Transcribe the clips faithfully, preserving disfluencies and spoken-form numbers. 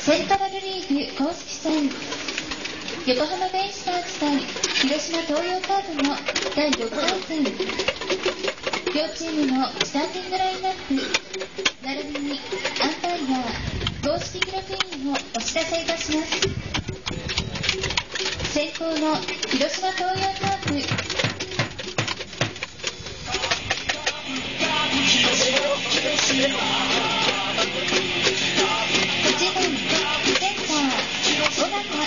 セントラルリーグ公式戦横浜ベイスターズ対広島東洋カープのだいろくかい戦、両チームのスターティングラインナップ並びにアンパイア公式記録員をお知らせいたします。先攻の広島東洋カープ、いちばんセンター尾形、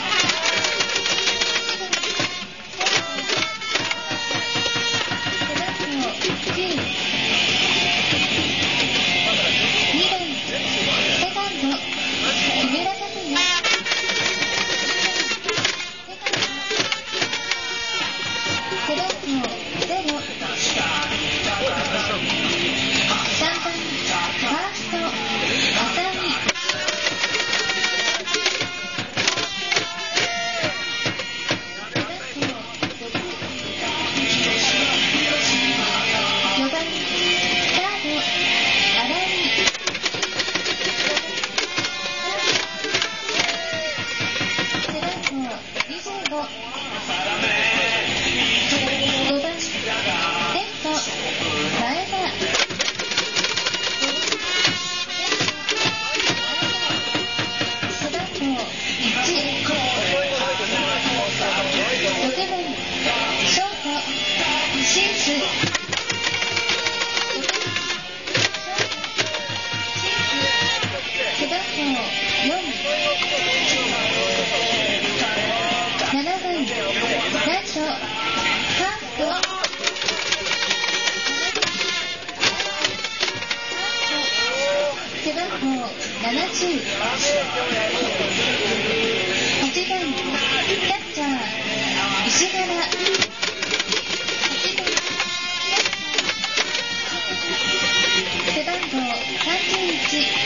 背番号さんじゅういち